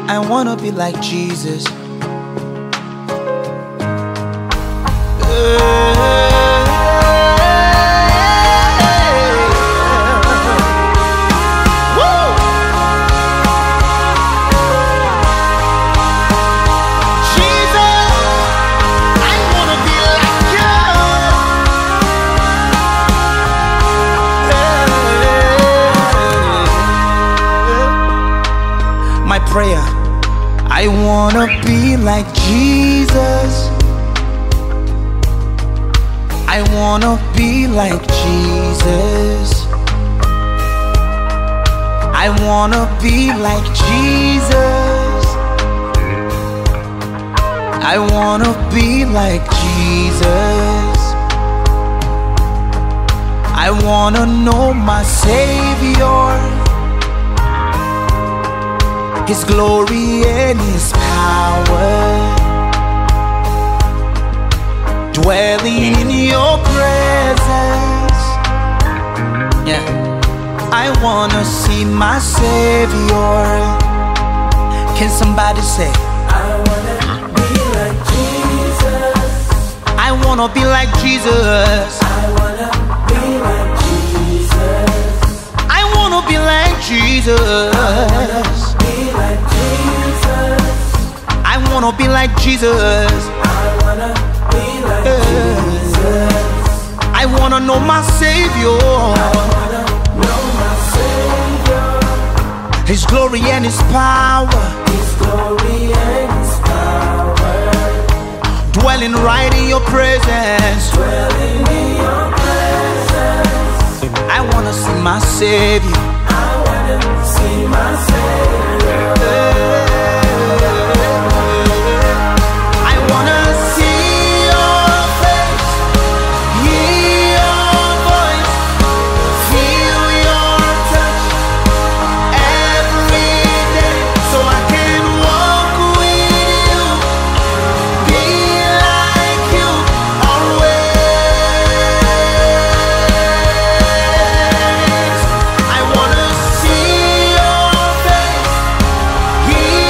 I wanna be like Jesus. My prayer, I wanna be like Jesus. I wanna be like Jesus. I wanna be like Jesus. I wanna be like Jesus. I wanna know my Savior, His glory and His power, dwelling in your presence. Yeah, I wanna see my Savior. Can somebody say, I wanna be like Jesus. I wanna be like Jesus. I wanna be like Jesus. I wanna be like Jesus. I wanna be like Jesus. I wanna be like Jesus. I wanna know my Savior. I wanna know my Savior. His glory and His power, His glory and His power, dwelling right in your presence. dwelling in your presence. I wanna see my Savior. I wanna see my Savior. I wanna see your face, hear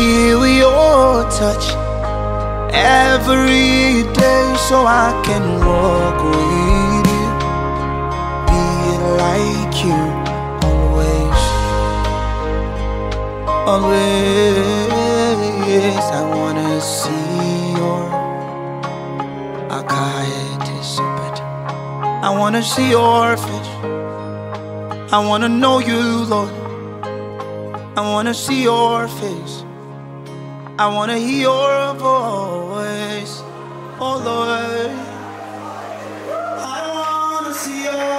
feel your touch every day, so I can walk with you, be like you always, always. I wanna see your I wanna see your face. I wanna know you, Lord. I wanna see your face. I wanna hear your voice, oh Lord. I wanna see your